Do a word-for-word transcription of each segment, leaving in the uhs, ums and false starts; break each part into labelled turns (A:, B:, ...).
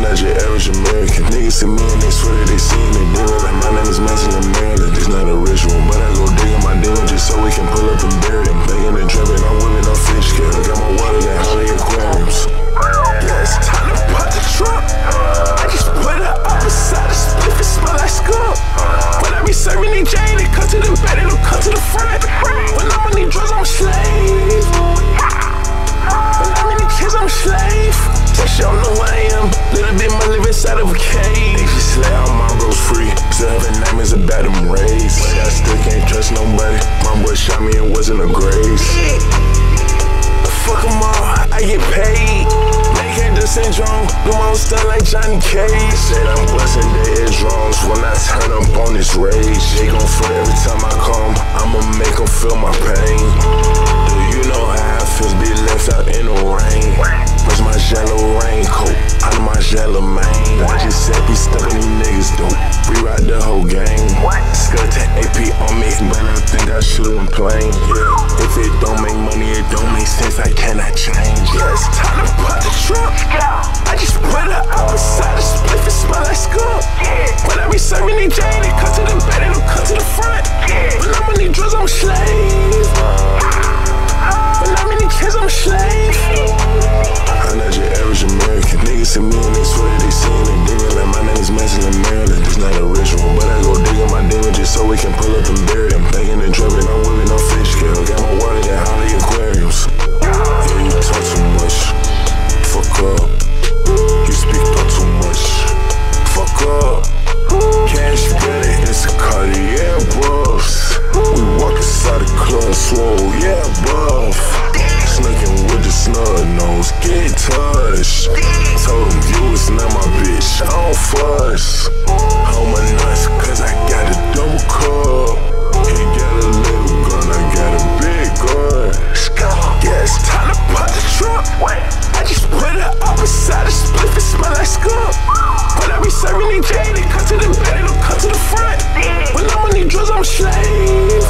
A: not your average American. Niggas see me and they swear that they seen it. They look like my name is Manson in Maryland. It's not a ritual, but I go digging my demons just so we can pull up and bury them. Making the trap and I'm whipping on fish scale. Got my water than Holly aquariums. Yeah, it's time to pop the trunk. I just put her up beside the spliff, it smell like skunk. When I be serving these J, they cut to the back, they don't cut to the front. When I'm on these drugs, I'm a slave. When I'm in these kids, I'm a slave. That shit don't know who I am. Little bit my live inside of a cage. They just let all my bros free. Still having nightmares about them raised. But I still can't trust nobody. My boy shot me and wasn't a grace. Fuck them all, I get paid. They can't do syndrome. Do my own stuff like Johnny Cage. Said I'm busting their eardrums when I turn up on this rage. They gon' fret every time I come. I'ma make them feel my pain. Do you know how it feels to be left out in the rain? Where's my yellow raincoat? Out of my yellow mane. I just said be stuffing these niggas dope. Rewrite the whole game. Skirt to A P on me, but I think I should've went plain. Yeah. If it don't make money, it don't make sense. I cannot change. Yeah, it's time to pop the trunk. I just put her out beside the spliff, it smell like skunk. When I be serving these J, they cut to the back, they don't cut to the front. When I'm on these drugs, I'm a slave. When I'm in these kids, I'm a slave. I'm not your average American. Niggas see me and they swear that they seen it. They look like my name is Manson in Maryland. It's not a ritual, but I go digging my demons just so we can pull up and bury them. Making the trap and I'm whipping on fish scale. Got my water than Holly aquariums. Yeah, you talk too much. Fuck up. You speak talk too much. Fuck up. Cash better, it's a Cartier buffs. We walk inside the club, swole, yeah, buff. Snuckin' with the snub nose, get touched. Told them you is not my bitch, I don't fuss. Hold my nuts, cause I got a double cup. He got a little gun, I got a big gun. Yeah, it's time to pop the trunk. I just put her up beside the spliff, it smell like skunk. When I be serving these J, they cut to the back, they don't cut to the front. When I'm on these drugs, I'm a slave.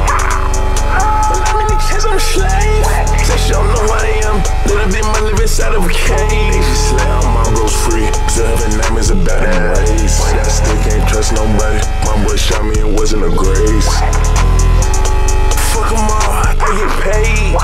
A: When I'm in these kids, I'm a slave. That shit don't know who I am. Little bit my live inside of a cage. They just let all my bros free. Still having nightmares about them raised. But I still can't trust nobody. My boy shot me and wasn't a grace. Fuck them all, I get paid.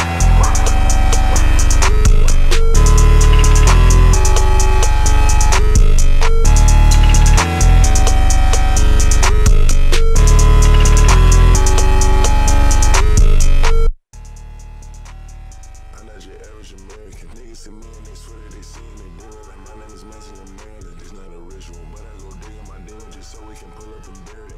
A: American. Niggas see me and they swear that they seen it. They look like my name is Manson in Maryland. It's not a ritual, but I go digging my demons just so we can pull up and bury